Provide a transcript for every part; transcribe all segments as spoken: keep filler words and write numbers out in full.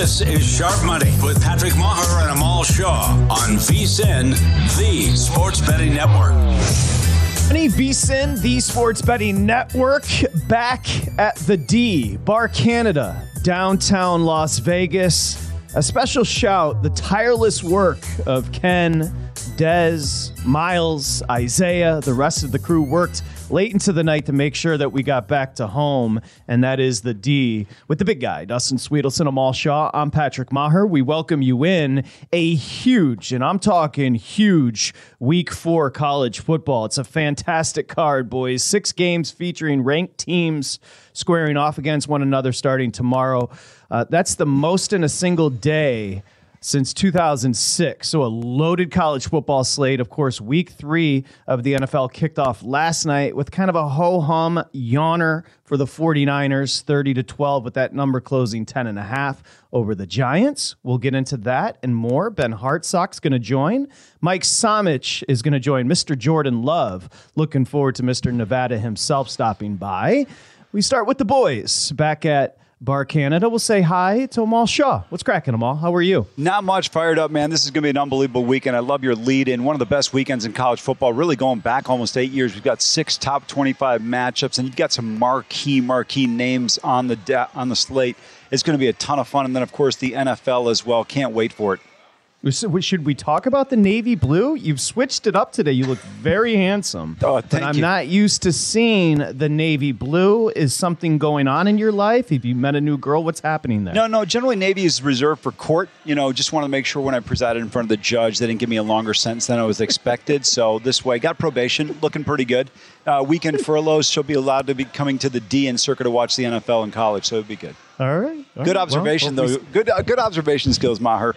This is Sharp Money with Patrick Maher and Amal Shaw on V S I N, the Sports Betting Network. V S I N, the Sports Betting Network, back at the D, Bar Canada, downtown Las Vegas. A special shout, the tireless work of Ken, Dez, Miles, Isaiah, the rest of the crew worked late into the night to make sure that we got back to home, and that is the D. With the big guy, Dustin Sweetelson, Amal Shaw, I'm Patrick Maher. We welcome you in a huge, and I'm talking huge, week four college football. It's a fantastic card, boys. Six games featuring ranked teams squaring off against one another starting tomorrow. Uh, that's the most in a single day since two thousand six. So a loaded college football slate. Of course, week three of the N F L kicked off last night with kind of a ho-hum yawner for the 49ers, thirty to twelve, with that number closing ten and a half over the Giants. We'll get into that and more. Ben Hartsock's going to join. Mike Somich is going to join. Mister Jordan Love, looking forward to Mister Nevada himself stopping by. We start with the boys back at Bar Canada. We'll say hi to Amal Shaw. What's cracking, Amal? How are you? Not much. Fired up, man. This is going to be an unbelievable weekend. I love your lead in. One of the best weekends in college football, really going back almost eight years. We've got six top twenty-five matchups, and you've got some marquee, marquee names on the da- on the slate. It's going to be a ton of fun. And then, of course, the N F L as well. Can't wait for it. So should we talk about the navy blue? You've switched it up today. You look very handsome. Oh, thank but I'm you. not used to seeing the navy blue. Is something going on in your life? Have you met a new girl? What's happening there? No, no. Generally, navy is reserved for court. You know, just want to make sure when I presided in front of the judge, they didn't give me a longer sentence than I was expected. So this way, got probation, looking pretty good. Uh, weekend furloughs, she'll be allowed to be coming to the D and circuit to watch the N F L in college. So it'd be good. All right. All good right. observation, well, though. Good, uh, good observation skills, Maher.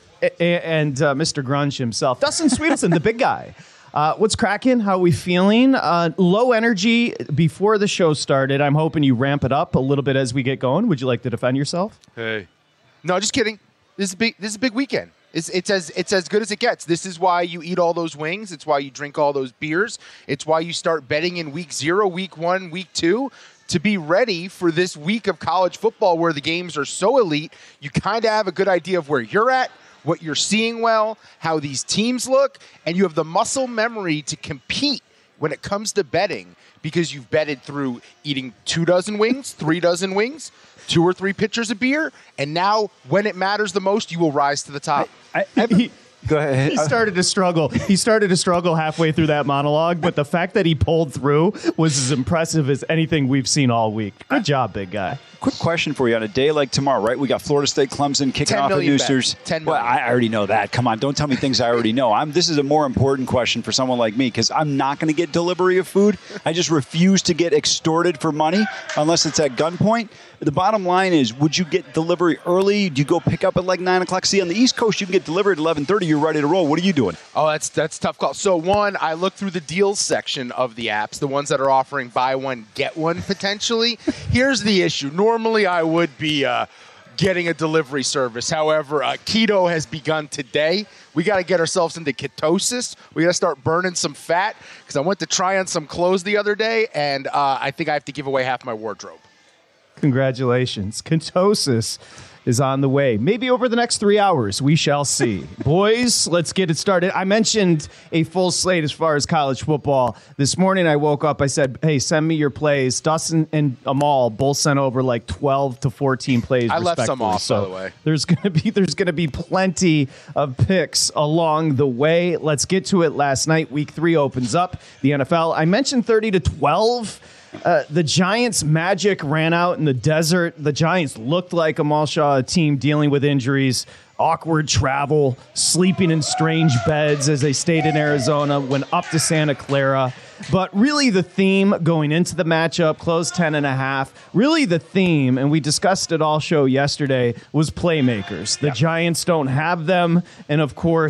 And uh, Mister Grunge himself, Dustin Sweetelson, the big guy. Uh, what's cracking? How are we feeling? Uh, low energy before the show started. I'm hoping you ramp it up a little bit as we get going. Would you like to defend yourself? Hey, no, just kidding. This is a big. This is a big weekend. It's, it's as it's as good as it gets. This is why you eat all those wings. It's why you drink all those beers. It's why you start betting in week zero, week one, week two. To be ready for this week of college football where the games are so elite, you kind of have a good idea of where you're at, what you're seeing well, how these teams look, and you have the muscle memory to compete when it comes to betting because you've betted through eating two dozen wings, three dozen wings, two or three pitchers of beer, and now when it matters the most, you will rise to the top. I, I, I, Go ahead. He started to struggle. He started to struggle halfway through that monologue, but the fact that he pulled through was as impressive as anything we've seen all week. Good job, big guy. Quick question for you. On a day like tomorrow, right? We got Florida State, Clemson kicking off at Noosters. ten million. Well, I already know that. Come on, don't tell me things I already know. I'm. This is a more important question for someone like me because I'm not going to get delivery of food. I just refuse to get extorted for money unless it's at gunpoint. The bottom line is, would you get delivery early? Do you go pick up at like nine o'clock? See, on the East Coast, you can get delivery at eleven thirty. You're ready to roll. What are you doing? Oh, that's that's a tough call. So, one, I look through the deals section of the apps, the ones that are offering buy one, get one potentially. Here's the issue. Normally, I would be uh, getting a delivery service. However, uh, keto has begun today. We got to get ourselves into ketosis. We got to start burning some fat because I went to try on some clothes the other day, and uh, I think I have to give away half my wardrobe. Congratulations. Ketosis is on the way. Maybe over the next three hours. We shall see. Boys, let's get it started. I mentioned a full slate as far as college football. This morning I woke up, I said, hey, send me your plays. Dustin and Amal both sent over like twelve to fourteen plays. I left some off, so by the way. There's gonna be there's gonna be plenty of picks along the way. Let's get to it. Last night, week three opens up. The N F L. I mentioned thirty to twelve. Uh, the Giants' magic ran out in the desert. The Giants looked like Amal Shaw, a team dealing with injuries, awkward travel, sleeping in strange beds as they stayed in Arizona, went up to Santa Clara. But really the theme going into the matchup, closed ten and a half, really the theme, and we discussed it all show yesterday, was playmakers. The yeah. Giants don't have them. And, of course,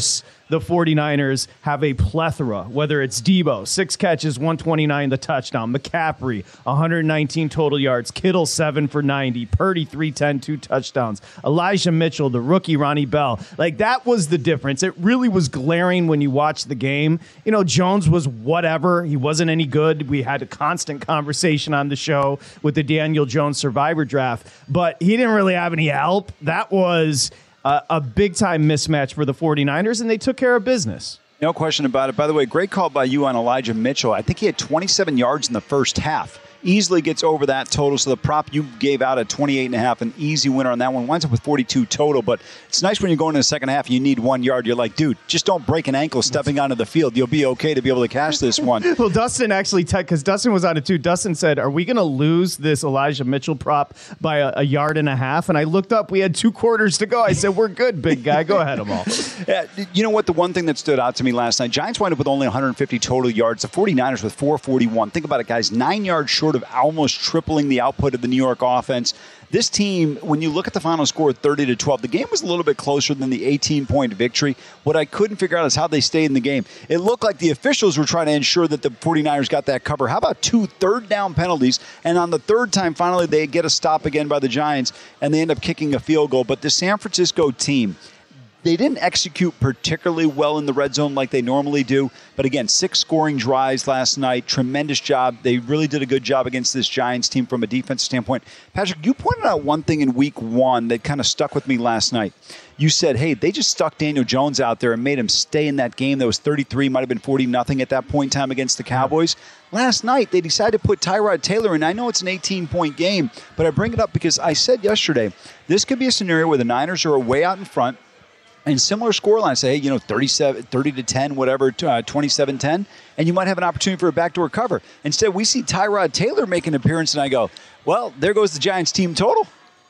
the 49ers have a plethora, whether it's Debo, six catches, one twenty-nine the touchdown, McCaffrey, one hundred nineteen total yards, Kittle, seven for ninety, Purdy, three ten, two touchdowns, Elijah Mitchell, the rookie, Ronnie Bell. Like, that was the difference. It really was glaring when you watched the game. You know, Jones was whatever. He wasn't any good. We had a constant conversation on the show with the Daniel Jones Survivor Draft, but he didn't really have any help. That was a, a big-time mismatch for the 49ers, and they took care of business. No question about it. By the way, great call by you on Elijah Mitchell. I think he had twenty-seven yards in the first half. Easily gets over that total. So the prop you gave out at twenty-eight and a half, an easy winner on that one. Winds up with forty-two total. But it's nice when you're going in the second half, you need one yard. You're like, dude, just don't break an ankle stepping onto the field. You'll be okay to be able to cash this one. Well, Dustin actually, because Dustin was on it too. Dustin said, are we going to lose this Elijah Mitchell prop by a, a yard and a half? And I looked up. We had two quarters to go. I said, we're good, big guy. Go ahead, Amal. Yeah, you know what? The one thing that stood out to me last night, Giants wind up with only one hundred fifty total yards. The 49ers with four forty-one. Think about it, guys. Nine yards short of almost tripling the output of the New York offense. This team, when you look at the final score, thirty to twelve, the game was a little bit closer than the eighteen-point victory. What I couldn't figure out is how they stayed in the game. It looked like the officials were trying to ensure that the 49ers got that cover. How about two third-down penalties? And on the third time, finally, they get a stop again by the Giants, and they end up kicking a field goal. But the San Francisco team, they didn't execute particularly well in the red zone like they normally do. But again, six scoring drives last night. Tremendous job. They really did a good job against this Giants team from a defensive standpoint. Patrick, you pointed out one thing in week one that kind of stuck with me last night. You said, hey, they just stuck Daniel Jones out there and made him stay in that game that was thirty-three, might have been forty nothing at that point in time against the Cowboys. Last night, they decided to put Tyrod Taylor in. I know it's an eighteen-point game, but I bring it up because I said yesterday, this could be a scenario where the Niners are way out in front, and similar scoreline, say, hey, you know, thirty-seven, thirty to ten, whatever, uh, twenty-seven ten, and you might have an opportunity for a backdoor cover. Instead, we see Tyrod Taylor make an appearance, and I go, well, there goes the Giants team total.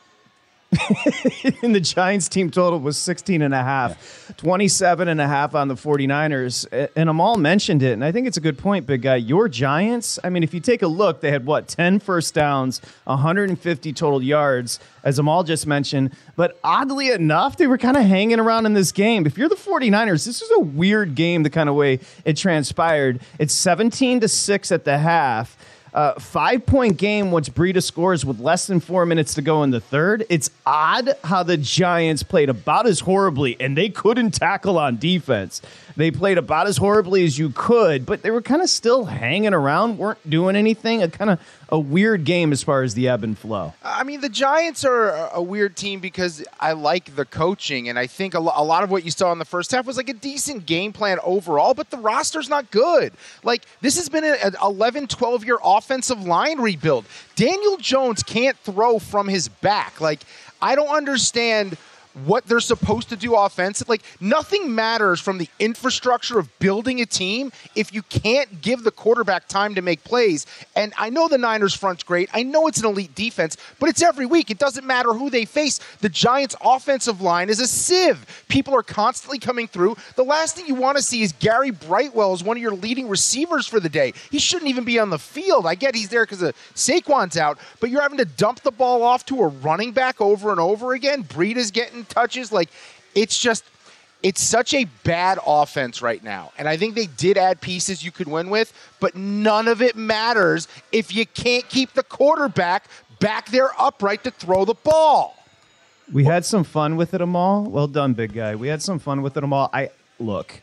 And the Giants team total was sixteen and a half, twenty-seven and a half on the 49ers. And Amal mentioned it, and I think it's a good point, big guy. Your Giants, I mean, if you take a look, they had, what, ten first downs, one hundred fifty total yards, as Amal just mentioned. But oddly enough, they were kind of hanging around in this game. If you're the 49ers, this is a weird game the kind of way it transpired. It's seventeen to six at the half. Uh, five-point game once Breida scores with less than four minutes to go in the third. It's odd how the Giants played about as horribly, and they couldn't tackle on defense. They played about as horribly as you could, but they were kind of still hanging around, weren't doing anything. A kind of a weird game as far as the ebb and flow. I mean, the Giants are a weird team because I like the coaching, and I think a lot of what you saw in the first half was like a decent game plan overall, but the roster's not good. Like, this has been an eleven, twelve-year offensive line rebuild. Daniel Jones can't throw from his back. Like, I don't understand what they're supposed to do offensively. Like, nothing matters from the infrastructure of building a team if you can't give the quarterback time to make plays. And I know the Niners front's great. I know it's an elite defense, but it's every week. It doesn't matter who they face. The Giants' offensive line is a sieve. People are constantly coming through. The last thing you want to see is Gary Brightwell as one of your leading receivers for the day. He shouldn't even be on the field. I get he's there because Saquon's out, but you're having to dump the ball off to a running back over and over again. Breida's getting touches. Like, it's just, it's such a bad offense right now. And I think they did add pieces you could win with, but none of it matters if you can't keep the quarterback back there upright to throw the ball. We had some fun with it, Amal. Well done, big guy. We had some fun with it, Amal. I look,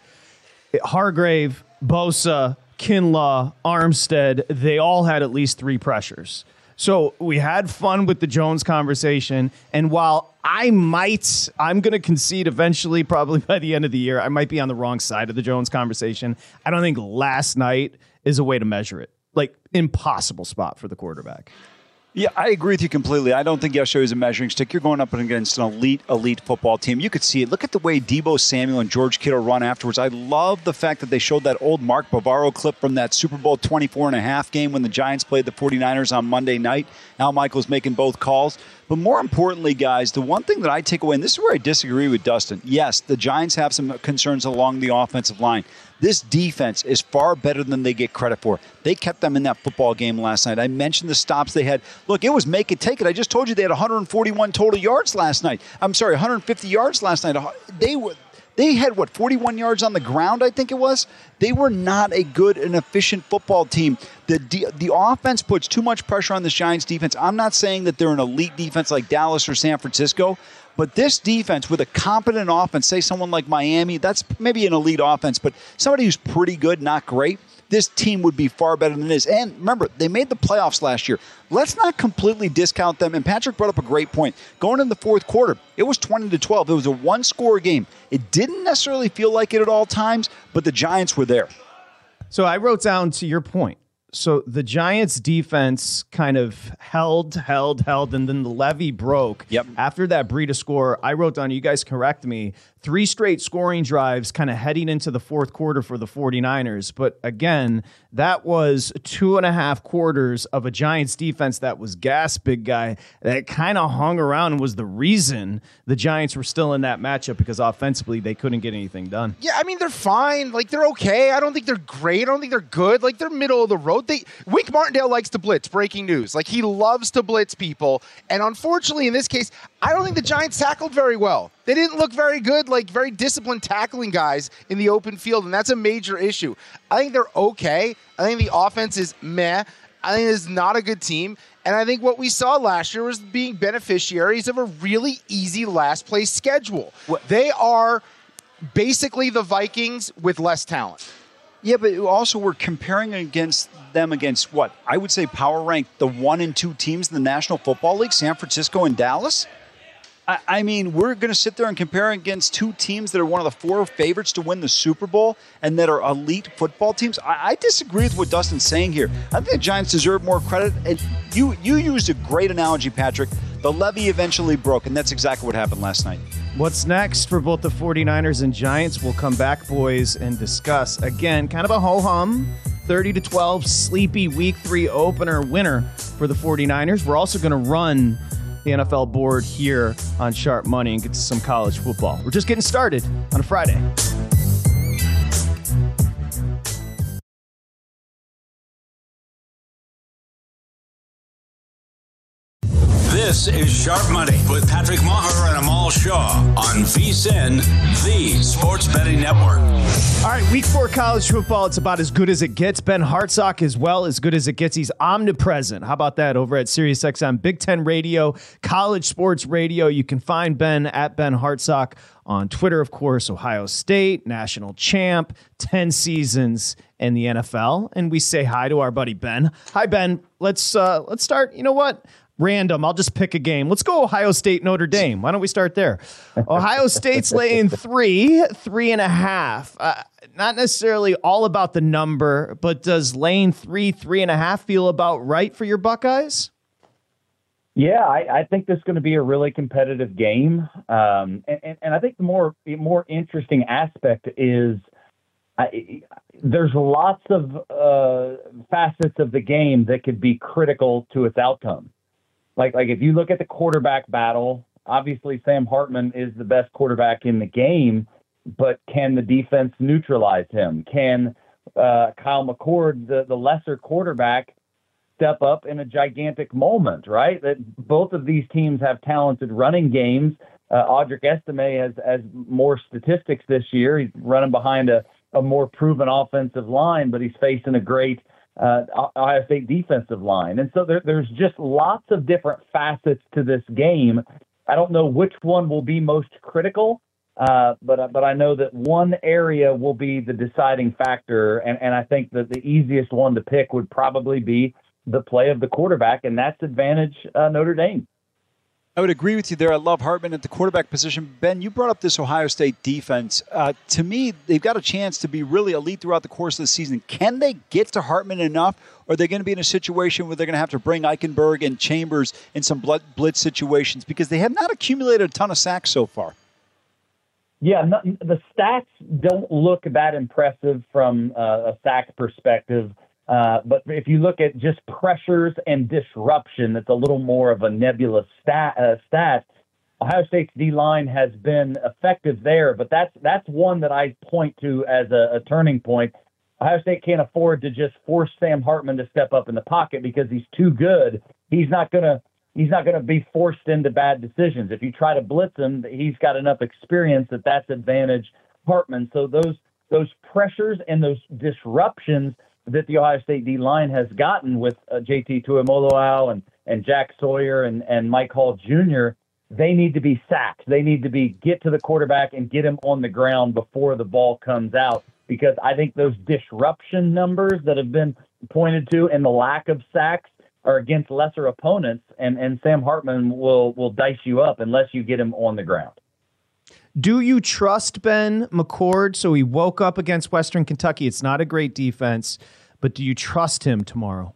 Hargrave, Bosa, Kinlaw, Armstead, they all had at least three pressures. So we had fun with the Jones conversation, and while I might, I'm going to concede eventually, probably by the end of the year, I might be on the wrong side of the Jones conversation. I don't think last night is a way to measure it. Like, impossible spot for the quarterback. Yeah, I agree with you completely. I don't think yesterday was a measuring stick. You're going up against an elite, elite football team. You could see it. Look at the way Deebo Samuel and George Kittle run afterwards. I love the fact that they showed that old Mark Bavaro clip from that Super Bowl twenty-four and a half game when the Giants played the 49ers on Monday night. Al Michaels making both calls. But more importantly, guys, the one thing that I take away, and this is where I disagree with Dustin. Yes, the Giants have some concerns along the offensive line. This defense is far better than they get credit for. They kept them in that football game last night. I mentioned the stops they had. Look, it was make it, take it. I just told you they had one hundred forty-one total yards last night. I'm sorry, one hundred fifty yards last night. They were... They had, what, forty-one yards on the ground, I think it was? They were not a good and efficient football team. The de- the offense puts too much pressure on this Giants defense. I'm not saying that they're an elite defense like Dallas or San Francisco, but this defense with a competent offense, say someone like Miami, that's maybe an elite offense, but somebody who's pretty good, not great, this team would be far better than this. And remember, they made the playoffs last year. Let's not completely discount them. And Patrick brought up a great point. Going in the fourth quarter, it was twenty to twelve. It was a one-score game. It didn't necessarily feel like it at all times, but the Giants were there. So I wrote down to your point. So the Giants defense kind of held, held, held, and then the levee broke. Yep. After that Breida score, I wrote down, you guys correct me, three straight scoring drives kind of heading into the fourth quarter for the 49ers. But again, that was two and a half quarters of a Giants defense that was gas, big guy, that kind of hung around and was the reason the Giants were still in that matchup, because offensively they couldn't get anything done. Yeah, I mean, they're fine. Like, they're okay. I don't think they're great. I don't think they're good. Like, they're middle of the road. They Wink Martindale likes to blitz. Breaking news. Like, he loves to blitz people. And unfortunately, in this case, I don't think the Giants tackled very well. They didn't look very good, like very disciplined tackling guys in the open field, and that's a major issue. I think they're okay. I think the offense is meh. I think it's not a good team. And I think what we saw last year was being beneficiaries of a really easy last place schedule. What? They are basically the Vikings with less talent. Yeah, but also we're comparing against them against what? I would say power rank the one and two teams in the National Football League, San Francisco and Dallas. I, I mean, we're going to sit there and compare against two teams that are one of the four favorites to win the Super Bowl and that are elite football teams. I, I disagree with what Dustin's saying here. I think the Giants deserve more credit. And you, you used a great analogy, Patrick. The levee eventually broke, and that's exactly what happened last night. What's next for both the 49ers and Giants? We'll come back, boys, and discuss. Again, kind of a ho-hum, thirty to twelve, sleepy week three opener winner for the 49ers. We're also going to run the N F L board here on Sharp Money and get to some college football. We're just getting started on a Friday. This is Sharp Money with Patrick Maher and Amal Shaw on VSiN, the Sports Betting Network. All right, week four college football, it's about as good as it gets. Ben Hartsock as well, as good as it gets. He's omnipresent. How about that over at SiriusXM, Big Ten Radio, College Sports Radio. You can find Ben at Ben Hartsock on Twitter, of course. Ohio State, national champ, ten seasons in the N F L. And we say hi to our buddy Ben. Hi, Ben. Let's uh, let's start. You know what? Random. I'll just pick a game. Let's go Ohio State, Notre Dame. Why don't we start there? Ohio State's laying three, three and a half. Uh, not necessarily all about the number, but does laying three, three and a half feel about right for your Buckeyes? Yeah, I, I think this is going to be a really competitive game. Um, and, and, and I think the more, the more interesting aspect is I, there's lots of uh, facets of the game that could be critical to its outcome. Like, like if you look at the quarterback battle, obviously Sam Hartman is the best quarterback in the game, but can the defense neutralize him? Can uh, Kyle McCord, the, the lesser quarterback, step up in a gigantic moment, right? That both of these teams have talented running games. Uh, Audric Estime has, has more statistics this year. He's running behind a, a more proven offensive line, but he's facing a great Uh, Ohio State defensive line. And so there, there's just lots of different facets to this game. I don't know which one will be most critical, uh, but but I know that one area will be the deciding factor, and, and I think that the easiest one to pick would probably be the play of the quarterback, and that's advantage uh, Notre Dame. I would agree with you there. I love Hartman at the quarterback position. Ben, you brought up this Ohio State defense. Uh, to me, they've got a chance to be really elite throughout the course of the season. Can they get to Hartman enough, or are they going to be in a situation where they're going to have to bring Eichenberg and Chambers in some blitz situations? Because they have not accumulated a ton of sacks so far. Yeah, no, the stats don't look that impressive from uh, a sack perspective. Uh, but if you look at just pressures and disruption, that's a little more of a nebulous stat. Uh, stat. Ohio State's D-line has been effective there, but that's that's one that I point to as a, a turning point. Ohio State can't afford to just force Sam Hartman to step up in the pocket because he's too good. He's not gonna he's not gonna be forced into bad decisions. If you try to blitz him, he's got enough experience that that's advantage Hartman. So those those pressures and those disruptions that the Ohio State D-line has gotten with uh, J T Tuimoloau and, and Jack Sawyer and, and Mike Hall Junior, they need to be sacked. They need to be get to the quarterback and get him on the ground before the ball comes out, because I think those disruption numbers that have been pointed to and the lack of sacks are against lesser opponents, and, and Sam Hartman will, will dice you up unless you get him on the ground. Do you trust Ben McCord? So he woke up against Western Kentucky. It's not a great defense, but do you trust him tomorrow?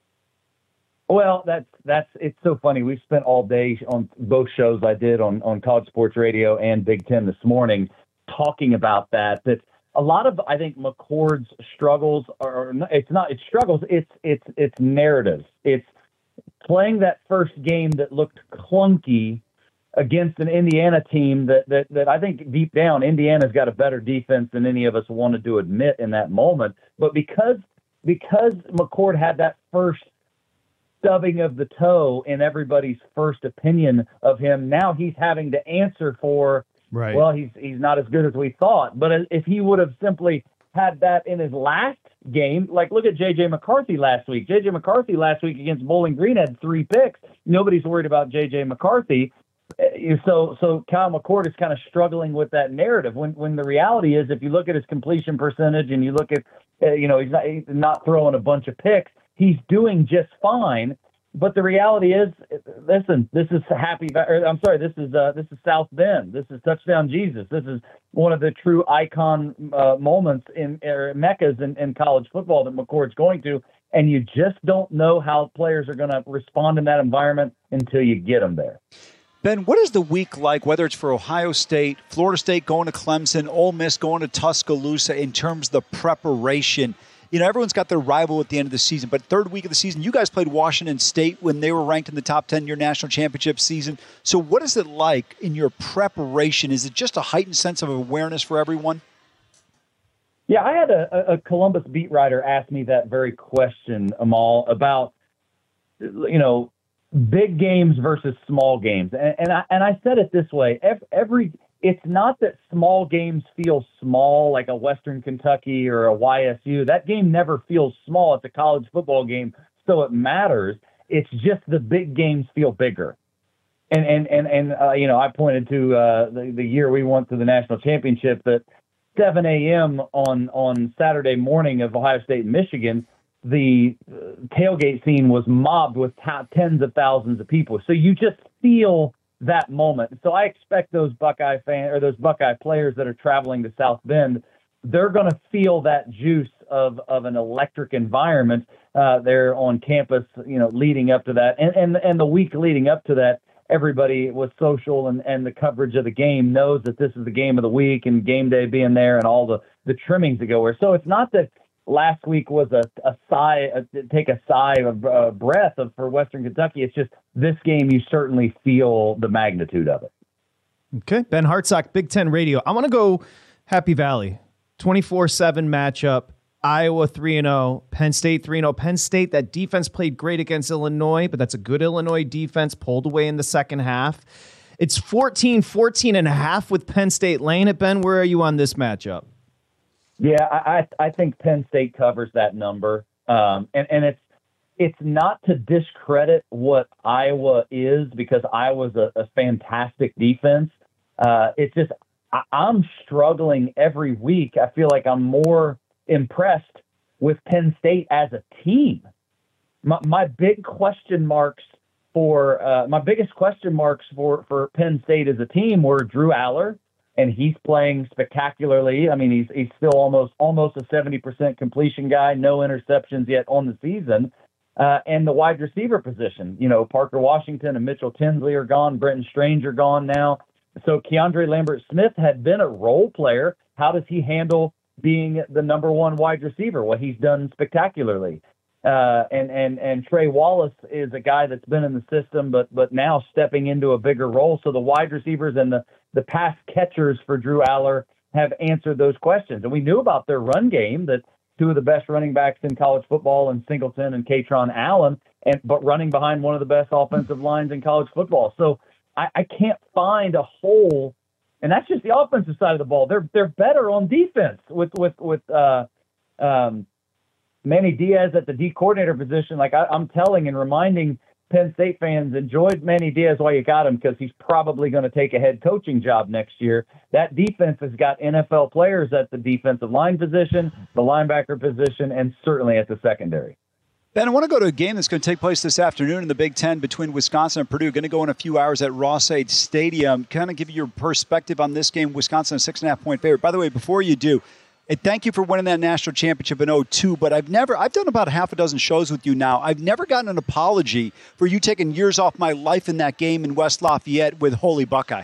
Well, that's that's it's so funny. We spent all day on both shows I did on, on College Sports Radio and Big Ten this morning talking about that. That a lot of, I think, McCord's struggles are it's not it's struggles. It's it's it's narratives. It's playing that first game that looked clunky against an Indiana team that, that, that I think deep down, Indiana's got a better defense than any of us wanted to admit in that moment. But because because McCord had that first stubbing of the toe in everybody's first opinion of him, now he's having to answer for, right. well, he's he's not as good as we thought. But if he would have simply had that in his last game, like look at J J McCarthy last week. J J McCarthy last week against Bowling Green had three picks. Nobody's worried about J J McCarthy. So, so Kyle McCord is kind of struggling with that narrative. When, when the reality is, if you look at his completion percentage and you look at, uh, you know, he's not, he's not throwing a bunch of picks, he's doing just fine. But the reality is, listen, this is happy. Or, I'm sorry, this is uh, this is South Bend. This is Touchdown Jesus. This is one of the true icon uh, moments in er, meccas in, in college football that McCord's going to. And you just don't know how players are going to respond in that environment until you get them there. Ben, what is the week like, whether it's for Ohio State, Florida State going to Clemson, Ole Miss going to Tuscaloosa, in terms of the preparation? You know, everyone's got their rival at the end of the season, but third week of the season, you guys played Washington State when they were ranked in the top ten in your national championship season. So what is it like in your preparation? Is it just a heightened sense of awareness for everyone? Yeah, I had a, a Columbus beat writer ask me that very question, Amal, about, you know, big games versus small games. And, and I and I said it this way, every, every it's not that small games feel small like a Western Kentucky or a Y S U. That game never feels small. It's a college football game, so it matters. It's just the big games feel bigger. And and and and uh, you know, I pointed to uh, the the year we went to the national championship, that seven a.m. on on Saturday morning of Ohio State and Michigan, the tailgate scene was mobbed with t- tens of thousands of people. So you just feel that moment. So I expect those Buckeye fan or those Buckeye players that are traveling to South Bend, they're going to feel that juice of, of an electric environment uh, there on campus, you know, leading up to that. And, and, and the week leading up to that, everybody with social and, and the coverage of the game knows that this is the game of the week, and game day being there and all the, the trimmings that go there. So it's not that last week was a, a sigh, a, take a sigh of uh, breath of, for Western Kentucky. It's just this game, you certainly feel the magnitude of it. Okay. Ben Hartsock, Big Ten Radio. I want to go Happy Valley. twenty-four seven matchup. Iowa three and oh. Penn State three and oh. Penn State, that defense played great against Illinois, but that's a good Illinois defense, pulled away in the second half. It's fourteen fourteen and a half with Penn State laying it. Ben, where are you on this matchup? Yeah, I, I think Penn State covers that number, um, and and it's it's not to discredit what Iowa is, because Iowa's a, a fantastic defense. Uh, it's just I, I'm struggling every week. I feel like I'm more impressed with Penn State as a team. My, my big question marks for uh, my biggest question marks for for Penn State as a team were Drew Aller. And he's playing spectacularly. I mean, he's he's still almost almost a seventy percent completion guy, no interceptions yet on the season. Uh, and the wide receiver position, you know, Parker Washington and Mitchell Tinsley are gone. Brenton Strange are gone now. So Keandre Lambert-Smith had been a role player. How does he handle being the number one wide receiver? Well, he's done spectacularly. Uh, and, and, and Trey Wallace is a guy that's been in the system, but but now stepping into a bigger role. So the wide receivers and the, the pass catchers for Drew Aller have answered those questions. And we knew about their run game, that two of the best running backs in college football, and Singleton and Katron Allen, and but running behind one of the best offensive lines in college football. So I, I can't find a hole And that's just the offensive side of the ball. They're they're better on defense with with with uh, um, Manny Diaz at the D coordinator position. Like I, I'm telling and reminding Penn State fans, enjoyed Manny Diaz while you got him, because he's probably going to take a head coaching job next year. That defense has got N F L players at the defensive line position, the linebacker position, and certainly at the secondary. Ben, I want to go to a game that's going to take place this afternoon in the Big Ten between Wisconsin and Purdue. Going to go in a few hours at Ross-Ade Stadium. Kind of give you your perspective on this game. Wisconsin, a six and a half point favorite. By the way, before you do, and thank you for winning that national championship in oh two, but I've never, I've done about half a dozen shows with you now. I've never gotten an apology for you taking years off my life in that game in West Lafayette with Holy Buckeye.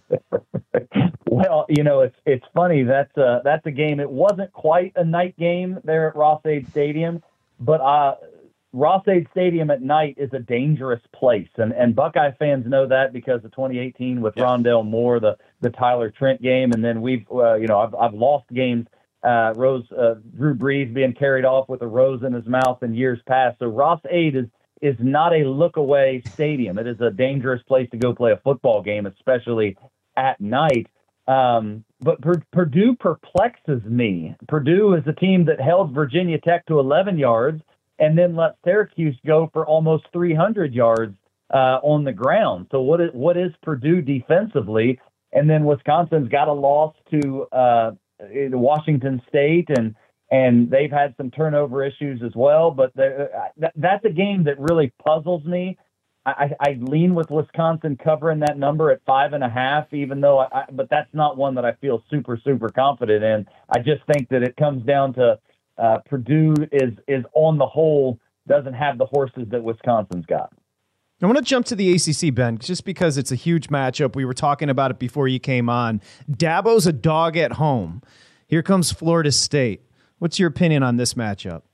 Well, you know, it's it's funny. That's a, that's a game. It wasn't quite a night game there at Ross-Ade Stadium, but uh, Ross-Ade Stadium at night is a dangerous place. And and Buckeye fans know that because of twenty eighteen with yeah. Rondell Moore, the, the Tyler Trent game. And then we've, uh, you know, I've, I've lost games. Uh, Rose, uh, Drew Brees being carried off with a rose in his mouth in years past. So Ross-Ade is, is not a look-away stadium. It is a dangerous place to go play a football game, especially at night. Um, but P- Purdue perplexes me. Purdue is a team that held Virginia Tech to eleven yards and then let Syracuse go for almost three hundred yards uh, on the ground. So what is, what is Purdue defensively? And then Wisconsin's got a loss to uh, Washington State, and and they've had some turnover issues as well. But that, that's a game that really puzzles me. I, I lean with Wisconsin covering that number at five and a half, even though I, but that's not one that I feel super, super confident in. I just think that it comes down to uh, Purdue is, is on the whole, doesn't have the horses that Wisconsin's got. I want to jump to the A C C, Ben, just because it's a huge matchup. We were talking about it before you came on. Dabo's a dog at home. Here comes Florida State. What's your opinion on this matchup?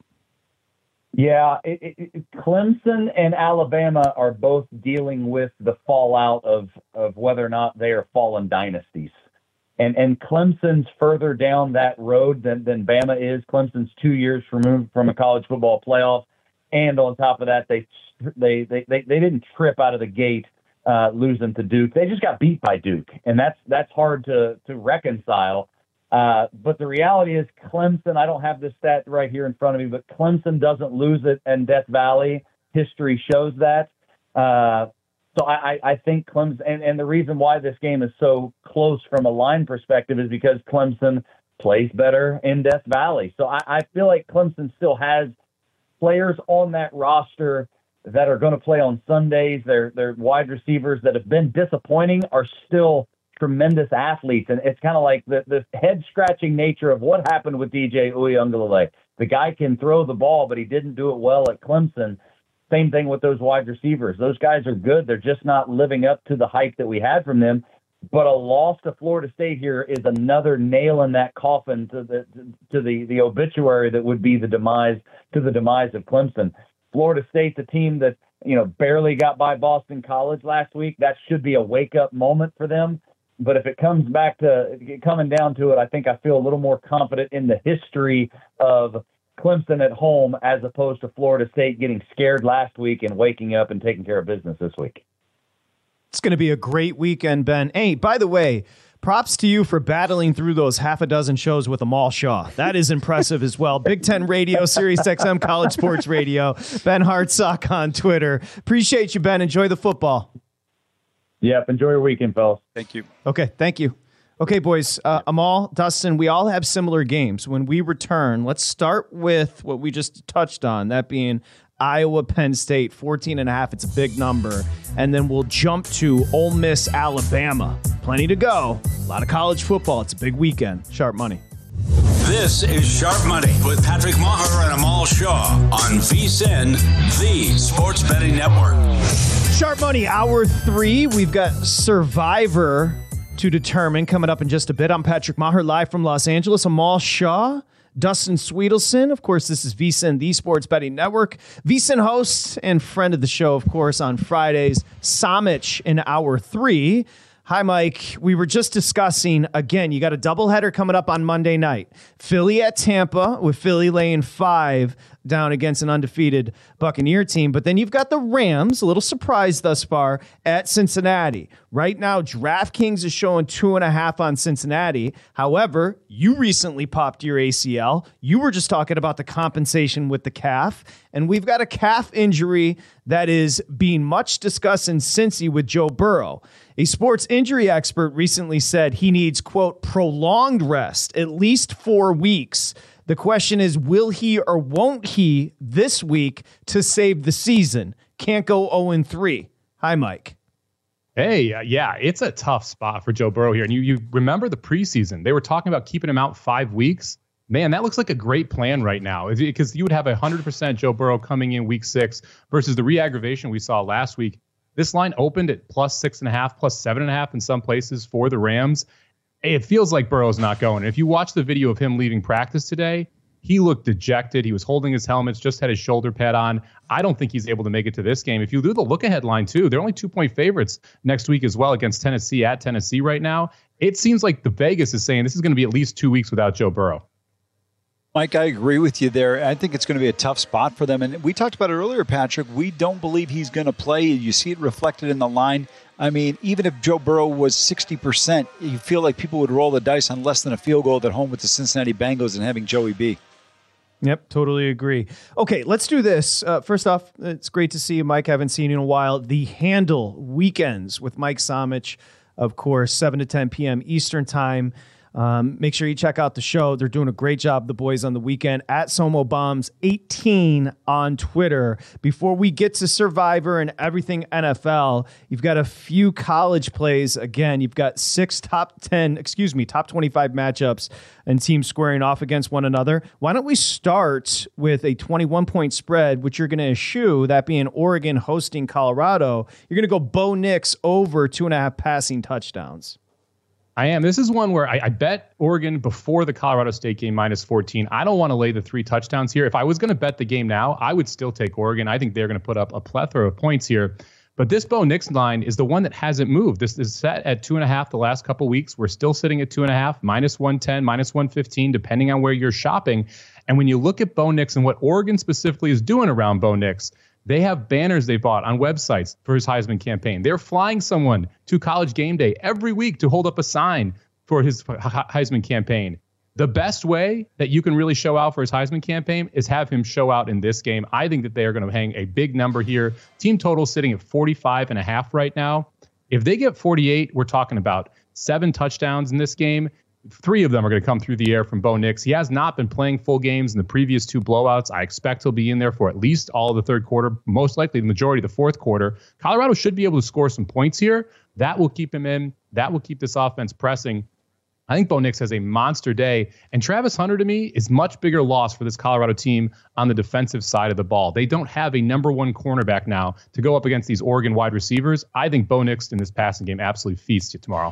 Yeah, it, it, Clemson and Alabama are both dealing with the fallout of, of whether or not they are fallen dynasties. And and Clemson's further down that road than, than Bama is. Clemson's two years removed from a college football playoff. And on top of that, they they they they, they didn't trip out of the gate uh, losing to Duke. They just got beat by Duke, and that's that's hard to to reconcile. Uh, but the reality is, Clemson. I don't have this stat right here in front of me, but Clemson doesn't lose it in Death Valley. History shows that. Uh, so I, I think Clemson, and, and the reason why this game is so close from a line perspective is because Clemson plays better in Death Valley. So I, I feel like Clemson still has players on that roster that are going to play on Sundays. Their their wide receivers that have been disappointing are still tremendous athletes. And it's kind of like the, the head-scratching nature of what happened with D J Uiagalelei. The guy can throw the ball, but he didn't do it well at Clemson. Same thing with those wide receivers. Those guys are good. They're just not living up to the hype that we had from them. But a loss to Florida State here is another nail in that coffin to the to the, the obituary that would be the demise to the demise of Clemson. Florida State's a team that, you know, barely got by Boston College last week. That should be a wake-up moment for them. But if it comes back to coming down to it, I think I feel a little more confident in the history of Clemson at home as opposed to Florida State getting scared last week and waking up and taking care of business this week. It's going to be a great weekend, Ben. Hey, by the way, props to you for battling through those half a dozen shows with Amal Shaw. That is impressive as well. Big Ten Radio, Sirius X M College Sports Radio. Ben Hartsock on Twitter. Appreciate you, Ben. Enjoy the football. Yep. Enjoy your weekend, fellas. Thank you. Okay. Thank you. Okay, boys. Uh, Amal, Dustin, we all have similar games. When we return, let's start with what we just touched on, that being Iowa, Penn State, fourteen and a half. It's a big number. And then we'll jump to Ole Miss, Alabama. Plenty to go. A lot of college football. It's a big weekend. Sharp Money. This is Sharp Money with Patrick Maher and Amal Shaw on V S I N, the Sports Betting Network. Sharp Money, hour three. We've got Survivor to determine coming up in just a bit. I'm Patrick Maher, live from Los Angeles. Amal Shaw, Dustin Sweetelson. Of course, this is V S I N, the Sports Betting Network. V S I N host and friend of the show, of course, on Fridays, Samich in hour three. Hi, Mike. We were just discussing, again, you got a doubleheader coming up on Monday night. Philly at Tampa with Philly laying five. down against an undefeated Buccaneer team. But then you've got the Rams, a little surprise thus far, at Cincinnati. Right now, DraftKings is showing two and a half on Cincinnati. However, you recently popped your A C L. You were just talking about the compensation with the calf. And we've got a calf injury that is being much discussed in Cincy with Joe Burrow. A sports injury expert recently said he needs, quote, prolonged rest, at least four weeks. The question is, will he or won't he this week to save the season? Can't go oh and three. Hi, Mike. Hey, uh, yeah, it's a tough spot for Joe Burrow here. And you, you remember the preseason. They were talking about keeping him out five weeks. Man, that looks like a great plan right now, because you would have a one hundred percent Joe Burrow coming in week six versus the re-aggravation we saw last week. This line opened at plus six and a half, plus seven and a half in some places for the Rams. It feels like Burrow's not going. If you watch the video of him leaving practice today, he looked dejected. He was holding his helmets, just had his shoulder pad on. I don't think he's able to make it to this game. If you do the look-ahead line, too, they're only two-point favorites next week as well against Tennessee at Tennessee right now. It seems like the Vegas is saying this is going to be at least two weeks without Joe Burrow. Mike, I agree with you there. I think it's going to be a tough spot for them. And we talked about it earlier, Patrick. We don't believe he's going to play. You see it reflected in the line. I mean, even if Joe Burrow was sixty percent, you feel like people would roll the dice on less than a field goal at home with the Cincinnati Bengals and having Joey B. Yep, totally agree. Okay, let's do this. Uh, first off, it's great to see you, Mike. I haven't seen you in a while. The Handle Weekends with Mike Somich, of course, seven to ten p.m. Eastern Time. Um, make sure you check out the show. They're doing a great job, the boys, on the weekend. At Somo Bombs eighteen on Twitter. Before we get to Survivor and everything N F L, you've got a few college plays. Again, you've got six top ten, excuse me, top twenty-five matchups and teams squaring off against one another. Why don't we start with a twenty-one point spread, which you're going to eschew, that being Oregon hosting Colorado. You're going to go Bo Nix over two and a half passing touchdowns. I am. This is one where I, I bet Oregon before the Colorado State game minus fourteen. I don't want to lay the three touchdowns here. If I was going to bet the game now, I would still take Oregon. I think they're going to put up a plethora of points here. But this Bo Nix line is the one that hasn't moved. This is set at two and a half the last couple weeks. We're still sitting at two and a half, minus one ten, minus one fifteen, depending on where you're shopping. And when you look at Bo Nix and what Oregon specifically is doing around Bo Nix, they have banners they bought on websites for his Heisman campaign. They're flying someone to College Game Day every week to hold up a sign for his Heisman campaign. The best way that you can really show out for his Heisman campaign is have him show out in this game. I think that they are going to hang a big number here. Team total sitting at forty-five and a half right now. If they get forty-eight, we're talking about seven touchdowns in this game. Three of them are going to come through the air from Bo Nix. He has not been playing full games in the previous two blowouts. I expect he'll be in there for at least all of the third quarter, most likely the majority of the fourth quarter. Colorado should be able to score some points here. That will keep him in. That will keep this offense pressing. I think Bo Nix has a monster day. And Travis Hunter, to me, is much bigger loss for this Colorado team on the defensive side of the ball. They don't have a number one cornerback now to go up against these Oregon wide receivers. I think Bo Nix in this passing game absolutely feasts you tomorrow.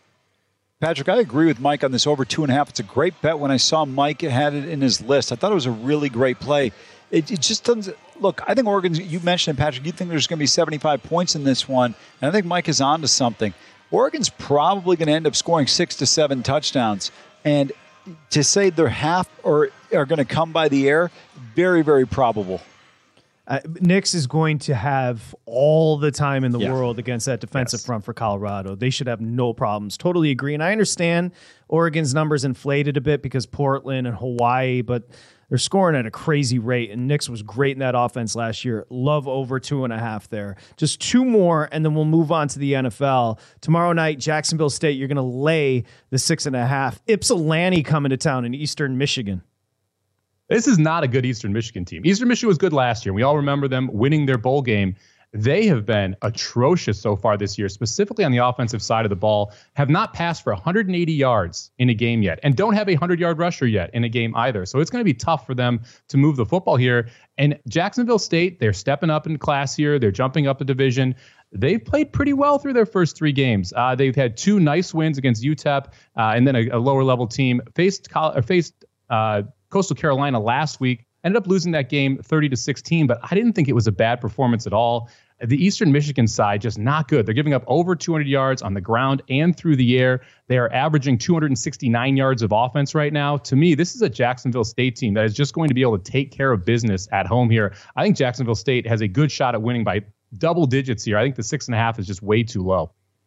Patrick, I agree with Mike on this over two and a half. It's a great bet. When I saw Mike had it in his list, I thought it was a really great play. It, it just doesn't look. I think Oregon. You mentioned it, Patrick. You think there's going to be seventy-five points in this one, and I think Mike is on to something. Oregon's probably going to end up scoring six to seven touchdowns, and to say they're half or are going to come by the air, very, very probable. Uh, Nix is going to have all the time in the yeah. world against that defensive yes. front for Colorado. They should have no problems. Totally agree. And I understand Oregon's numbers inflated a bit because Portland and Hawaii, but they're scoring at a crazy rate. And Nix was great in that offense last year. Love over two and a half there. Just two more, and then we'll move on to the N F L. Tomorrow night, Jacksonville State, you're going to lay the six and a half. Ypsilanti coming to town in Eastern Michigan. This is not a good Eastern Michigan team. Eastern Michigan was good last year. We all remember them winning their bowl game. They have been atrocious so far this year, specifically on the offensive side of the ball, have not passed for one hundred eighty yards in a game yet, and don't have a hundred-yard rusher yet in a game either. So it's going to be tough for them to move the football here. And Jacksonville State, they're stepping up in class here. They're jumping up a division. They've played pretty well through their first three games. Uh, they've had two nice wins against U T E P uh, and then a, a lower-level team. Faced, or faced uh, Coastal Carolina last week, ended up losing that game thirty to sixteen, but I didn't think it was a bad performance at all. The Eastern Michigan side, just not good. They're giving up over two hundred yards on the ground and through the air. They are averaging two hundred sixty-nine yards of offense right now. To me, this is a Jacksonville State team that is just going to be able to take care of business at home here. I think Jacksonville State has a good shot at winning by double digits here. I think the six and a half is just way too low.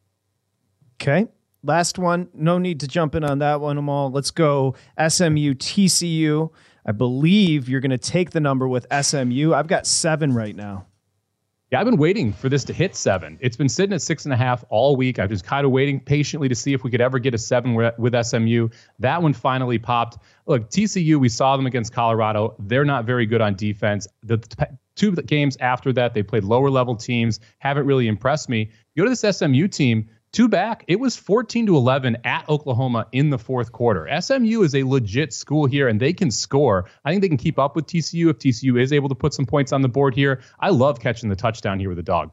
Okay. Last one. No need to jump in on that one, Amal. Let's go S M U T C U. I believe you're going to take the number with S M U. I've got seven right now. Yeah, I've been waiting for this to hit seven. It's been sitting at six and a half all week. I've just kind of waiting patiently to see if we could ever get a seven with S M U. That one finally popped. Look, T C U, we saw them against Colorado. They're not very good on defense. The t- two games after that, they played lower level teams, haven't really impressed me. You go to this S M U team, two back, it was fourteen to eleven at Oklahoma in the fourth quarter. S M U is a legit school here, and they can score. I think they can keep up with T C U if T C U is able to put some points on the board here. I love catching the touchdown here with a dog.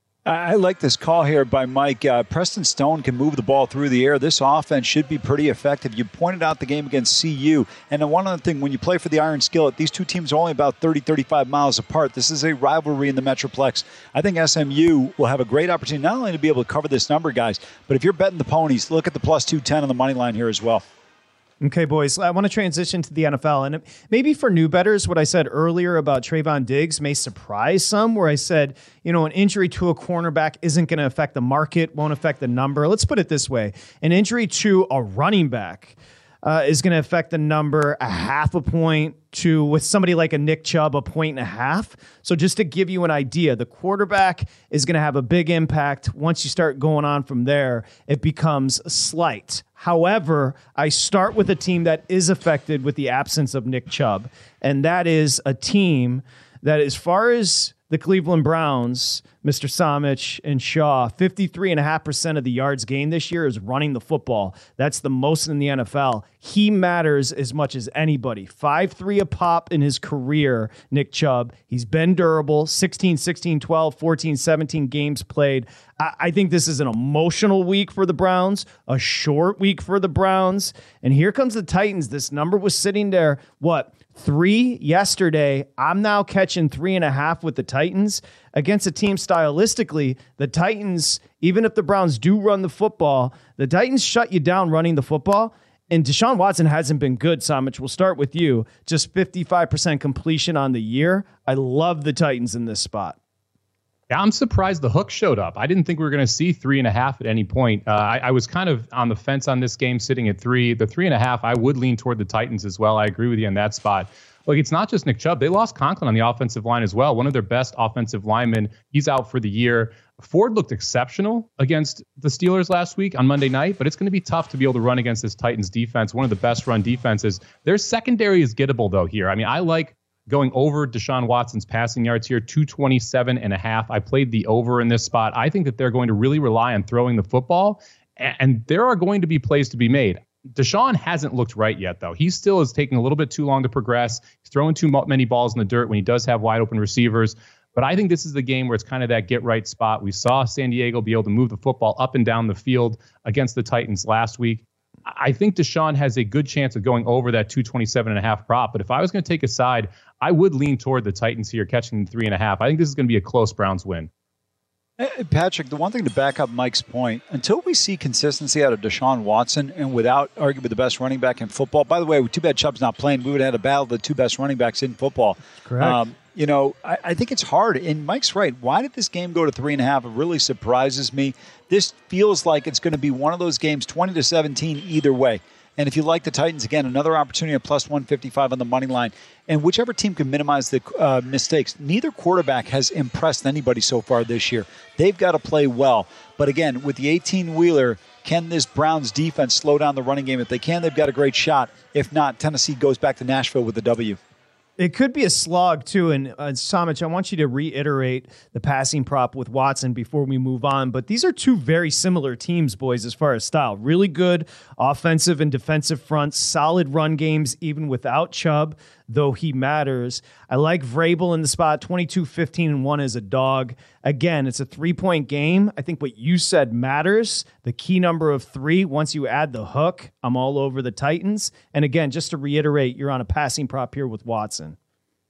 I like this call here by Mike. Uh, Preston Stone can move the ball through the air. This offense should be pretty effective. You pointed out the game against C U. And then one other thing, when you play for the Iron Skillet, these two teams are only about thirty, thirty-five miles apart. This is a rivalry in the Metroplex. I think S M U will have a great opportunity not only to be able to cover this number, guys, but if you're betting the ponies, look at the plus two ten on the money line here as well. Okay, boys, I want to transition to the N F L. And maybe for new bettors, what I said earlier about Trayvon Diggs may surprise some, where I said, you know, an injury to a cornerback isn't going to affect the market, won't affect the number. Let's put it this way. An injury to a running back uh, is going to affect the number a half a point to, with somebody like a Nick Chubb, a point and a half. So just to give you an idea, the quarterback is going to have a big impact. Once you start going on from there, it becomes slight. However, I start with a team that is affected with the absence of Nick Chubb, and that is a team that, as far as the Cleveland Browns, Mister Samich and Shaw, fifty-three point five percent of the yards gained this year is running the football. That's the most in the N F L. He matters as much as anybody. five three a pop in his career, Nick Chubb. He's been durable, sixteen, sixteen, twelve, fourteen, seventeen games played. I, I think this is an emotional week for the Browns, a short week for the Browns. And here comes the Titans. This number was sitting there, what, three yesterday. I'm now catching three and a half with the Titans against a team stylistically. The Titans, even if the Browns do run the football, the Titans shut you down running the football. And Deshaun Watson hasn't been good, Samich. We'll start with you. Just fifty-five percent completion on the year. I love the Titans in this spot. Yeah, I'm surprised the hook showed up. I didn't think we were going to see three and a half at any point. Uh, I, I was kind of on the fence on this game, sitting at three. The three and a half, I would lean toward the Titans as well. I agree with you on that spot. Look, it's not just Nick Chubb. They lost Conklin on the offensive line as well. One of their best offensive linemen. He's out for the year. Ford looked exceptional against the Steelers last week on Monday night, but it's going to be tough to be able to run against this Titans defense, one of the best run defenses. Their secondary is gettable, though, here. I mean, I like going over Deshaun Watson's passing yards here, two twenty-seven and a half. I played the over in this spot. I think that they're going to really rely on throwing the football, and there are going to be plays to be made. Deshaun hasn't looked right yet, though. He still is taking a little bit too long to progress. He's throwing too many balls in the dirt when he does have wide open receivers. But I think this is the game where it's kind of that get right spot. We saw San Diego be able to move the football up and down the field against the Titans last week. I think Deshaun has a good chance of going over that two twenty-seven and a half prop. But if I was going to take a side, I would lean toward the Titans here, catching the three and a half. I think this is going to be a close Browns win. Hey, Patrick, the one thing to back up Mike's point, until we see consistency out of Deshaun Watson, and without arguably the best running back in football, by the way, too bad Chubb's not playing, we would have had a battle of the two best running backs in football. Correct. Um, you know, I, I think it's hard, and Mike's right. Why did this game go to three and a half? It really surprises me. This feels like it's going to be one of those games, twenty to seventeen either way. And if you like the Titans, again, another opportunity at plus one fifty-five on the money line. And whichever team can minimize the uh, mistakes, neither quarterback has impressed anybody so far this year. They've got to play well. But again, with the eighteen-wheeler, can this Browns defense slow down the running game? If they can, they've got a great shot. If not, Tennessee goes back to Nashville with the W. It could be a slog, too. And, uh, Samich, I want you to reiterate the passing prop with Watson before we move on. But these are two very similar teams, boys, as far as style. Really good offensive and defensive fronts, solid run games, even without Chubb, though he matters. I like Vrabel in the spot, twenty-two, fifteen, and one as a dog. Again, it's a three-point game. I think what you said matters. The key number of three, once you add the hook, I'm all over the Titans. And again, just to reiterate, you're on a passing prop here with Watson.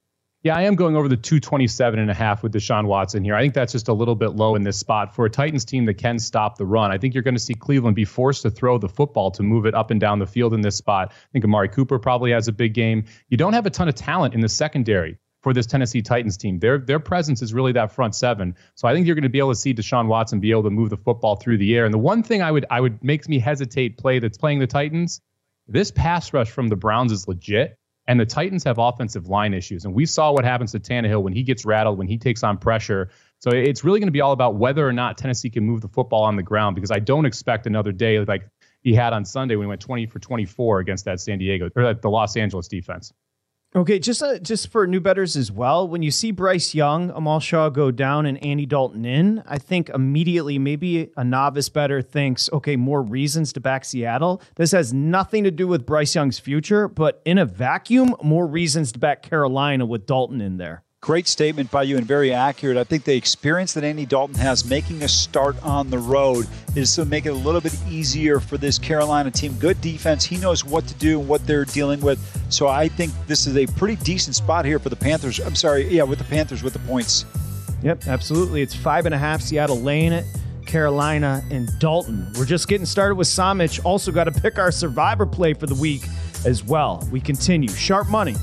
Yeah, I am going over the two twenty-seven and a half with Deshaun Watson here. I think that's just a little bit low in this spot for a Titans team that can stop the run. I think you're going to see Cleveland be forced to throw the football to move it up and down the field in this spot. I think Amari Cooper probably has a big game. You don't have a ton of talent in the secondary for this Tennessee Titans team. Their their presence is really that front seven. So I think you're going to be able to see Deshaun Watson be able to move the football through the air. And the one thing I would I would makes me hesitate play that's playing the Titans, this pass rush from the Browns is legit. And the Titans have offensive line issues. And we saw what happens to Tannehill when he gets rattled, when he takes on pressure. So it's really going to be all about whether or not Tennessee can move the football on the ground, because I don't expect another day like he had on Sunday when he went twenty for twenty-four against that San Diego or the Los Angeles defense. Okay, just uh, just for new bettors as well, when you see Bryce Young, Amal Shaw go down and Andy Dalton in, I think immediately maybe a novice bettor thinks, okay, more reasons to back Seattle. This has nothing to do with Bryce Young's future, but in a vacuum, more reasons to back Carolina with Dalton in there. Great statement by you and very accurate. I think the experience that Andy Dalton has making a start on the road is to make it a little bit easier for this Carolina team. Good defense. He knows what to do and what they're dealing with. So I think this is a pretty decent spot here for the Panthers. I'm sorry, yeah, with the Panthers with the points. Yep, absolutely. It's five and a half. Seattle laying it. Carolina and Dalton. We're just getting started with Samich. Also got to pick our survivor play for the week as well. We continue. Sharp money.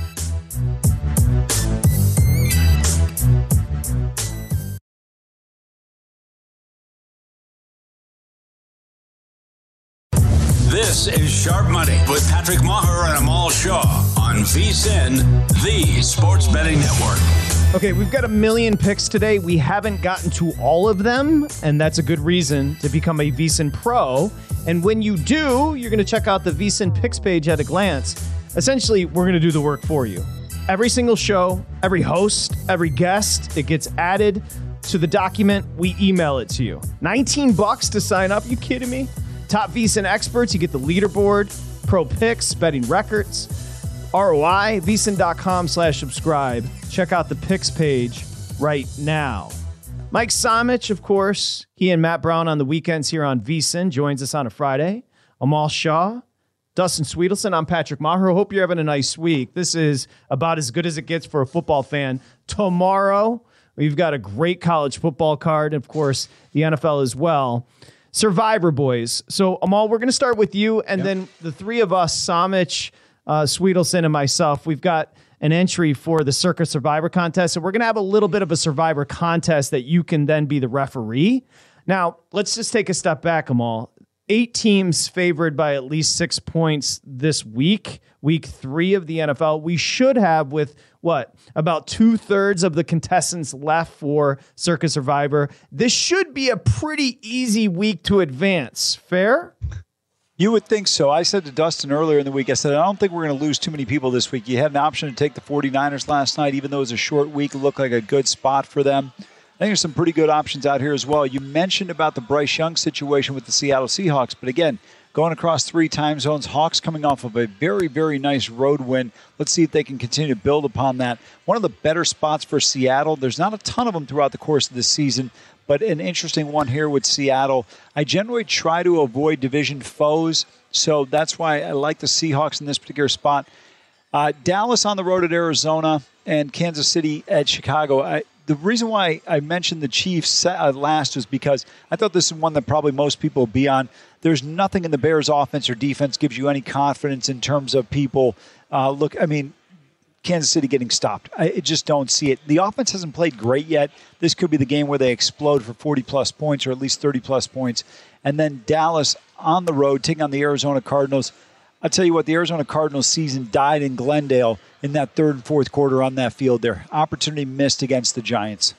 This is Sharp Money with Patrick Maher and Amal Shaw on VSiN, the Sports Betting Network. Okay, we've got a million picks today. We haven't gotten to all of them, and that's a good reason to become a VSiN Pro. And when you do, you're going to check out the VSiN Picks page at a glance. Essentially, we're going to do the work for you. Every single show, every host, every guest, it gets added to the document. We email it to you. nineteen bucks to sign up. You kidding me? Top VSiN experts, you get the leaderboard, pro picks, betting records, R O I, VSiN.com slash subscribe. Check out the picks page right now. Mike Samich, of course, he and Matt Brown on the weekends here on VSiN, joins us on a Friday. Amal Shaw, Dustin Sweetelson, I'm Patrick Maher. Hope you're having a nice week. This is about as good as it gets for a football fan. Tomorrow, we've got a great college football card, and of course, the N F L as well. Survivor boys. So, Amal, we're going to start with you, and yep. then the three of us, Samich, uh, Sweetelson, and myself, we've got an entry for the Circa Survivor contest. So we're going to have a little bit of a Survivor contest that you can then be the referee. Now, let's just take a step back, Amal. Eight teams favored by at least six points this week, week three of the N F L. We should have, with what, about two thirds of the contestants left for Circa Survivor. This should be a pretty easy week to advance. Fair? You would think so. I said to Dustin earlier in the week, I said, I don't think we're going to lose too many people this week. You had an option to take the 49ers last night, even though it was a short week. It looked like a good spot for them. I think there's some pretty good options out here as well. You mentioned about the Bryce Young situation with the Seattle Seahawks, but again, going across three time zones, Hawks coming off of a very, very nice road win. Let's see if they can continue to build upon that. One of the better spots for Seattle, there's not a ton of them throughout the course of this season, but an interesting one here with Seattle. I generally try to avoid division foes, so that's why I like the Seahawks in this particular spot. Uh, Dallas on the road at Arizona and Kansas City at Chicago. I, The reason why I mentioned the Chiefs last was because I thought this is one that probably most people will be on. There's nothing in the Bears' offense or defense gives you any confidence in terms of people. Uh, look, I mean, Kansas City getting stopped. I just don't see it. The offense hasn't played great yet. This could be the game where they explode for forty-plus points or at least thirty-plus points. And then Dallas on the road taking on the Arizona Cardinals. I'll tell you what, the Arizona Cardinals season died in Glendale in that third and fourth quarter on that field there. Opportunity missed against the Giants.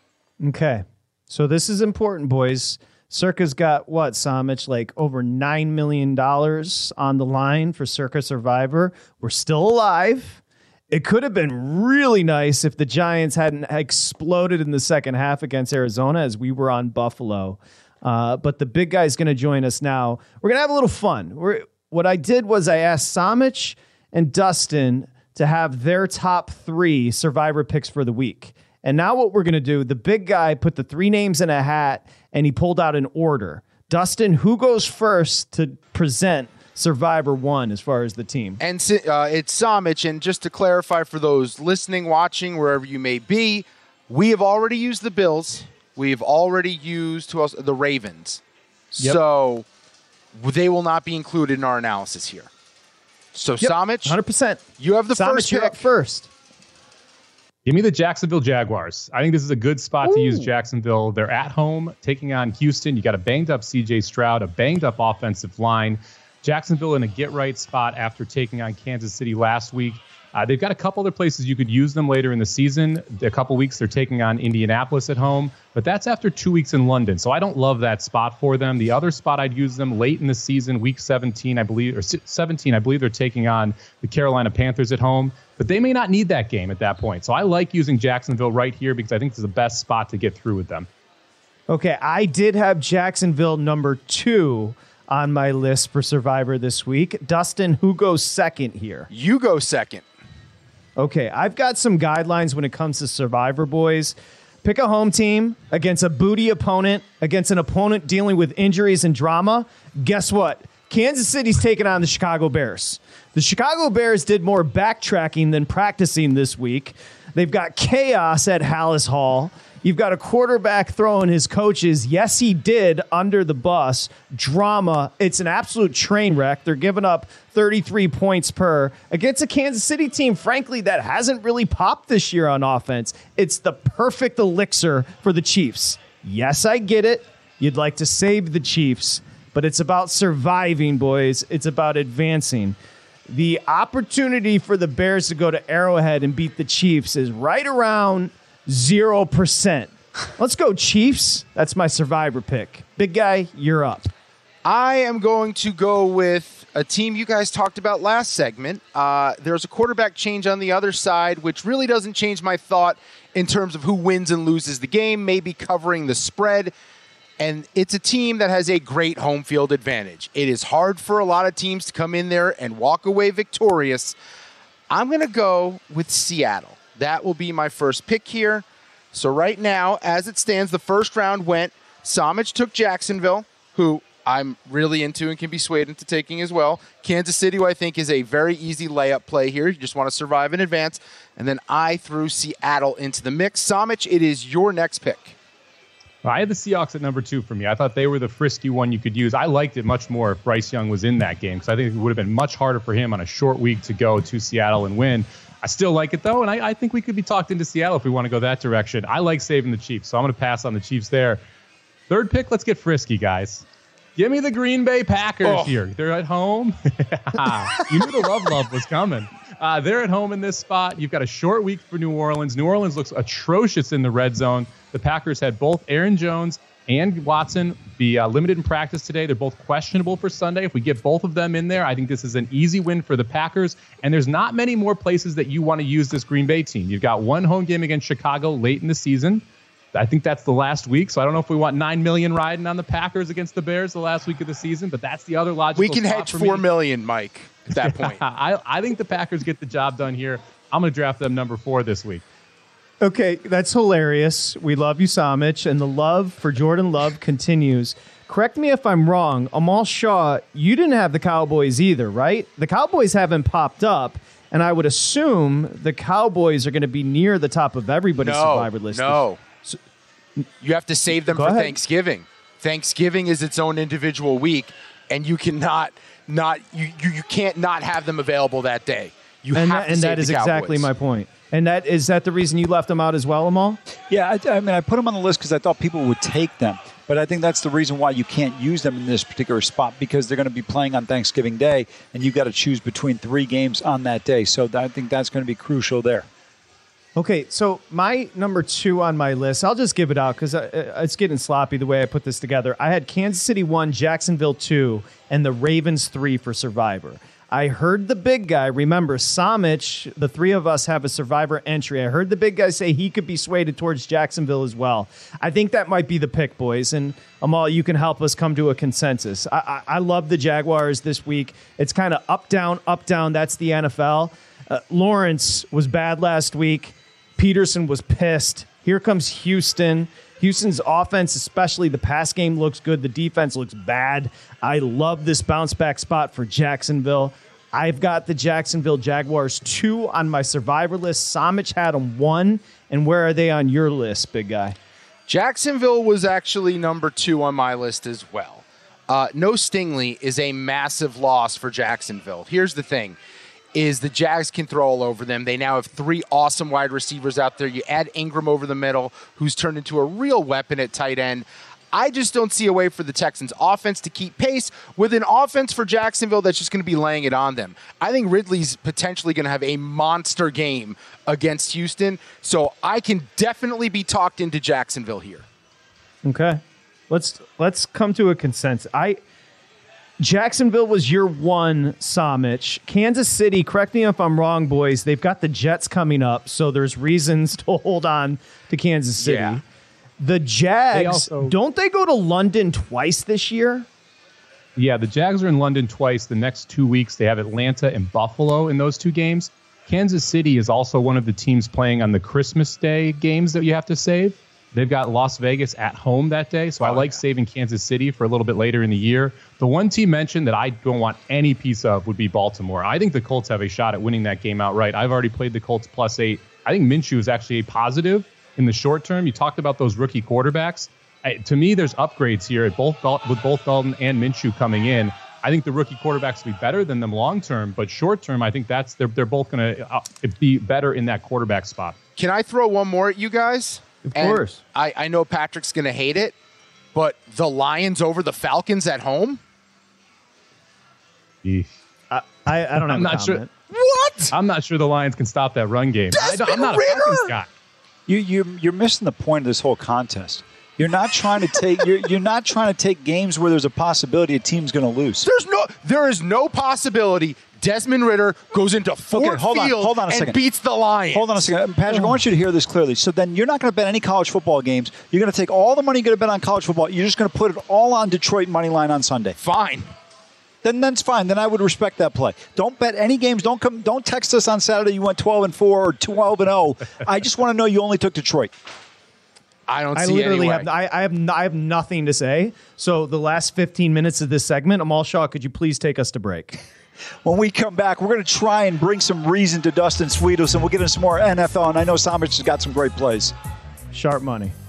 Okay. So this is important, boys. Circa's got what, Samich, like over nine million dollars on the line for Circa Survivor. We're still alive. It could have been really nice if the Giants hadn't exploded in the second half against Arizona as we were on Buffalo. Uh, but the big guy's going to join us now. We're going to have a little fun. We're What I did was I asked Samich and Dustin to have their top three Survivor picks for the week. And now what we're going to do, the big guy put the three names in a hat and he pulled out an order. Dustin, who goes first to present Survivor one as far as the team. And uh, it's Samich. And just to clarify for those listening, watching, wherever you may be, we have already used the Bills. We've already used who else? The Ravens. Yep. So they will not be included in our analysis here. So yep. Samich, one hundred percent. You have the Samich, first you're pick. up first. Give me the Jacksonville Jaguars. I think this is a good spot Ooh. to use Jacksonville. They're at home taking on Houston. You got a banged up C J Stroud, a banged up offensive line. Jacksonville in a get right spot after taking on Kansas City last week. Uh, they've got a couple other places you could use them later in the season. A couple weeks they're taking on Indianapolis at home, but that's after two weeks in London. So I don't love that spot for them. The other spot I'd use them late in the season, week seventeen, I believe, or seventeen, I believe they're taking on the Carolina Panthers at home, but they may not need that game at that point. So I like using Jacksonville right here because I think this is the best spot to get through with them. Okay, I did have Jacksonville number two on my list for Survivor this week. Dustin, who goes second here? You go second. Okay, I've got some guidelines when it comes to Survivor, boys. Pick a home team against a booty opponent, against an opponent dealing with injuries and drama. Guess what? Kansas City's taking on the Chicago Bears. The Chicago Bears did more backtracking than practicing this week. They've got chaos at Hallis Hall. You've got a quarterback throwing his coaches. Yes, he did under the bus. Drama. It's an absolute train wreck. They're giving up thirty-three points per against a Kansas City team, frankly, that hasn't really popped this year on offense. It's the perfect elixir for the Chiefs. Yes, I get it. You'd like to save the Chiefs, but it's about surviving, boys. It's about advancing. The opportunity for the Bears to go to Arrowhead and beat the Chiefs is right around Zero percent. Let's go, Chiefs. That's my Survivor pick. Big guy, you're up. I am going to go with a team you guys talked about last segment. Uh, there's a quarterback change on the other side, which really doesn't change my thought in terms of who wins and loses the game, maybe covering the spread. And it's a team that has a great home field advantage. It is hard for a lot of teams to come in there and walk away victorious. I'm going to go with Seattle. That will be my first pick here. So right now, as it stands, the first round went. Samich took Jacksonville, who I'm really into and can be swayed into taking as well. Kansas City, who I think is a very easy layup play here. You just want to survive in advance. And then I threw Seattle into the mix. Samich, it is your next pick. I had the Seahawks at number two for me. I thought they were the frisky one you could use. I liked it much more if Bryce Young was in that game because I think it would have been much harder for him on a short week to go to Seattle and win. I still like it, though, and I, I think we could be talked into Seattle if we want to go that direction. I like saving the Chiefs, so I'm going to pass on the Chiefs there. Third pick, let's get frisky, guys. Give me the Green Bay Packers oh. here. They're at home. You knew the love love was coming. Uh, they're at home in this spot. You've got a short week for New Orleans. New Orleans looks atrocious in the red zone. The Packers had both Aaron Jones and Watson be uh, limited in practice today. They're both questionable for Sunday. If we get both of them in there, I think this is an easy win for the Packers. And there's not many more places that you want to use this Green Bay team. You've got one home game against Chicago late in the season. I think that's the last week, so I don't know if we want nine million riding on the Packers against the Bears the last week of the season, but that's the other logical We can spot hedge for four me. million, Mike, at that point. I, I think the Packers get the job done here. I'm going to draft them number four this week. Okay, that's hilarious. We love you, Samich, and the love for Jordan Love continues. Correct me if I'm wrong. Amal Shaw, you didn't have the Cowboys either, right? The Cowboys haven't popped up, and I would assume the Cowboys are going to be near the top of everybody's no, Survivor list. No, so, you have to save them Go for ahead. Thanksgiving. Thanksgiving is its own individual week, and you cannot not you you, you can't not have them available that day. You and have that, to and save that is the exactly Cowboys. my point. And that is that the reason you left them out as well, Amal? Yeah, I, I mean, I put them on the list because I thought people would take them. But I think that's the reason why you can't use them in this particular spot because they're going to be playing on Thanksgiving Day, and you've got to choose between three games on that day. So I think that's going to be crucial there. Okay, so my number two on my list, I'll just give it out because it's getting sloppy the way I put this together. I had Kansas City one, Jacksonville two, and the Ravens three for Survivor. I heard the big guy, remember, Samich, the three of us have a Survivor entry. I heard the big guy say he could be swayed towards Jacksonville as well. I think that might be the pick, boys. And Amal, you can help us come to a consensus. I, I, I love the Jaguars this week. It's kind of up, down, up, down. That's the N F L. Uh, Lawrence was bad last week. Peterson was pissed. Here comes Houston. Houston's offense, especially the pass game, looks good. The defense looks bad. I love this bounce back spot for Jacksonville. I've got the Jacksonville Jaguars two on my survivor list. Samich had them one. And where are they on your list, big guy? Jacksonville was actually number two on my list as well. Uh, no Stingley is a massive loss for Jacksonville. Here's the thing. Is the Jags can throw all over them. They now have three awesome wide receivers out there. You add Ingram over the middle, who's turned into a real weapon at tight end. I just don't see a way for the Texans offense to keep pace with an offense for Jacksonville that's just going to be laying it on them. I think Ridley's potentially going to have a monster game against Houston, so I can definitely be talked into Jacksonville here. Okay. Let's let's come to a consensus. I Jacksonville was your one, Samich. Kansas City, correct me if I'm wrong, boys, they've got the Jets coming up, so there's reasons to hold on to Kansas City. Yeah. The Jags, They also- don't they go to London twice this year? Yeah, the Jags are in London twice. The next two weeks, they have Atlanta and Buffalo in those two games. Kansas City is also one of the teams playing on the Christmas Day games that you have to save. They've got Las Vegas at home that day, so I like saving Kansas City for a little bit later in the year. The one team mentioned that I don't want any piece of would be Baltimore. I think the Colts have a shot at winning that game outright. I've already played the Colts plus eight. I think Minshew is actually a positive in the short term. You talked about those rookie quarterbacks. I, to me, there's upgrades here at both Dal- with both Dalton and Minshew coming in. I think the rookie quarterbacks will be better than them long term, but short term, I think that's they're they're both going to uh, be better in that quarterback spot. Can I throw one more at you guys? Of And course. I, I know Patrick's going to hate it, but the Lions over the Falcons at home? Eesh. I, I, I don't have I'm a not sure. comment. What? I'm not sure the Lions can stop that run game. I don't, I'm not a Desmond Falcons Ridder! guy. You you you're missing the point of this whole contest. You're not trying to take you're you're not trying to take games where there's a possibility a team's going to lose. There's no, there is no possibility Desmond Ridder goes into Ford Okay, hold on, Field hold on a and second. beats the Lions. Hold on a second, Patrick. I want you to hear this clearly. So then you're not going to bet any college football games. You're going to take all the money you're going to bet on college football. You're just going to put it all on Detroit money line on Sunday. Fine. Then that's fine. Then I would respect that play. Don't bet any games. Don't come. Don't text us on Saturday. You went twelve and four or twelve and zero. I just want to know you only took Detroit. I don't I see literally any way. have I, I have n- I have nothing to say. So the last fifteen minutes of this segment, Amal Shaw, could you please take us to break? When we come back, we're going to try and bring some reason to Dustin Sweetles, and we'll get into some more N F L. And I know Samich has got some great plays. Sharp money.